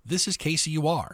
This is KCUR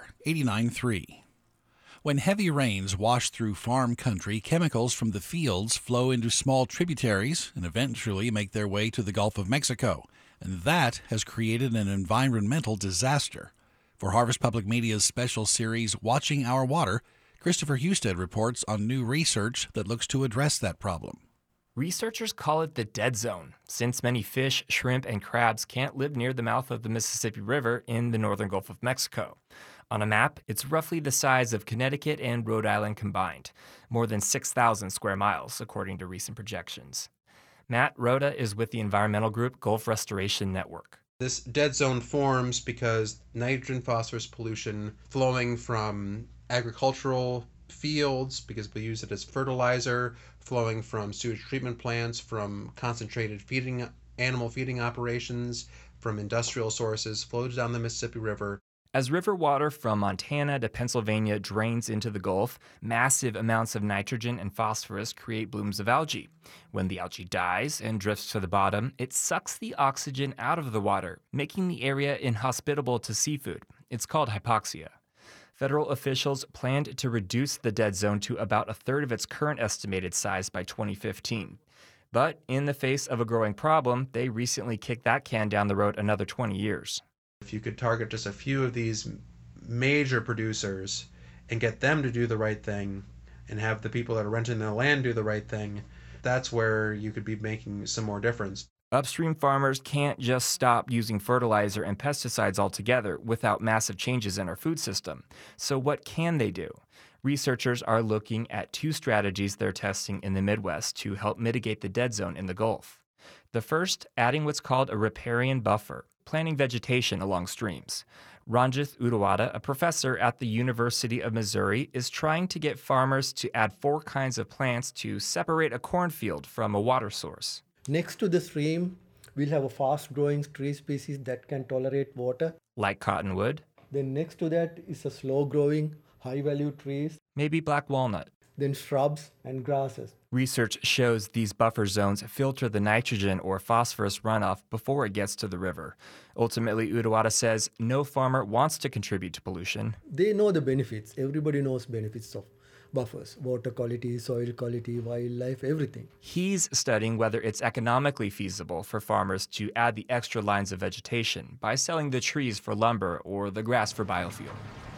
89.3. When heavy rains wash through farm country, chemicals from the fields flow into small tributaries and eventually make their way to the Gulf of Mexico. And that has created an environmental disaster. For Harvest Public Media's special series, Watching Our Water, Christopher Husted reports on new research that looks to address that problem. Researchers call it the dead zone, since many fish, shrimp, and crabs can't live near the mouth of the Mississippi River in the northern Gulf of Mexico. On a map, it's roughly the size of Connecticut and Rhode Island combined, more than 6,000 square miles, according to recent projections. Matt Rhoda is with the environmental group Gulf Restoration Network. This dead zone forms because nitrogen phosphorus pollution flowing from agricultural fields, because we use it as fertilizer, flowing from sewage treatment plants, from concentrated animal feeding operations, from industrial sources, flows down the Mississippi River. As river water from Montana to Pennsylvania drains into the Gulf, massive amounts of nitrogen and phosphorus create blooms of algae. When the algae dies and drifts to the bottom, it sucks the oxygen out of the water, making the area inhospitable to seafood. It's called hypoxia. Federal officials planned to reduce the dead zone to about a third of its current estimated size by 2015. But in the face of a growing problem, they recently kicked that can down the road another 20 years. If you could target just a few of these major producers and get them to do the right thing and have the people that are renting the land do the right thing, that's where you could be making some more difference. Upstream farmers can't just stop using fertilizer and pesticides altogether without massive changes in our food system. So what can they do? Researchers are looking at two strategies they're testing in the Midwest to help mitigate the dead zone in the Gulf. The first, adding what's called a riparian buffer, planting vegetation along streams. Ranjith Udawada, a professor at the University of Missouri, is trying to get farmers to add 4 kinds of plants to separate a cornfield from a water source. Next to the stream, we'll have a fast-growing tree species that can tolerate water. Like cottonwood. Then next to that is a slow-growing, high-value trees. Maybe black walnut. Then shrubs and grasses. Research shows these buffer zones filter the nitrogen or phosphorus runoff before it gets to the river. Ultimately, Udawada says no farmer wants to contribute to pollution. They know the benefits. Everybody knows benefits of buffers. Water quality, soil quality, wildlife, everything. He's studying whether it's economically feasible for farmers to add the extra lines of vegetation by selling the trees for lumber or the grass for biofuel.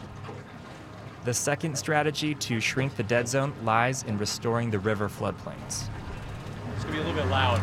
The second strategy to shrink the dead zone lies in restoring the river floodplains. It's going to be a little bit loud.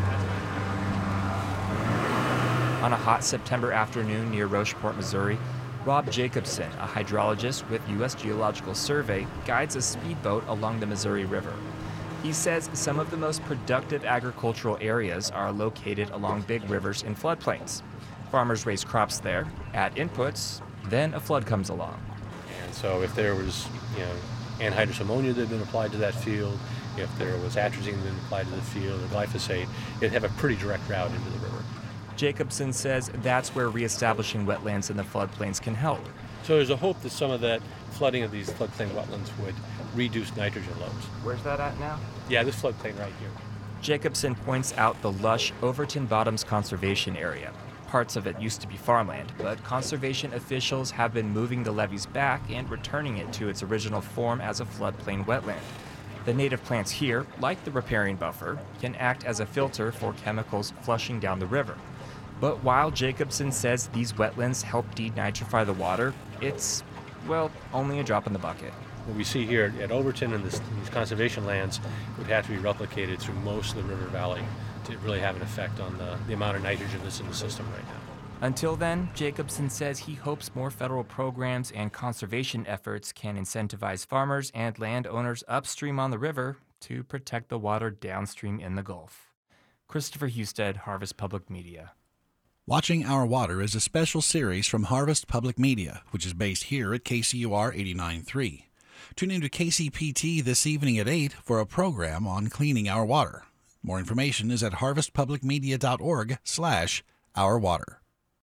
On a hot September afternoon near Rocheport, Missouri, Rob Jacobson, a hydrologist with U.S. Geological Survey, guides a speedboat along the Missouri River. He says some of the most productive agricultural areas are located along big rivers in floodplains. Farmers raise crops there, add inputs, then a flood comes along. So if there was, anhydrous ammonia that had been applied to that field, if there was atrazine that had been applied to the field, or glyphosate, it'd have a pretty direct route into the river. Jacobson says that's where reestablishing wetlands in the floodplains can help. So there's a hope that some of that flooding of these floodplain wetlands would reduce nitrogen loads. Where's that at now? Yeah, this floodplain right here. Jacobson points out the lush Overton Bottoms Conservation Area. Parts of it used to be farmland, but conservation officials have been moving the levees back and returning it to its original form as a floodplain wetland. The native plants here, like the riparian buffer, can act as a filter for chemicals flushing down the river. But while Jacobson says these wetlands help denitrify the water, it's, only a drop in the bucket. What we see here at Overton and these conservation lands would have to be replicated through most of the river valley to really have an effect on the amount of nitrogen that's in the system right now. Until then, Jacobson says he hopes more federal programs and conservation efforts can incentivize farmers and landowners upstream on the river to protect the water downstream in the Gulf. Christopher Husted, Harvest Public Media. Watching Our Water is a special series from Harvest Public Media, which is based here at KCUR 89.3. Tune in to KCPT this evening at 8 for a program on cleaning our water. More information is at harvestpublicmedia.org/ourwater.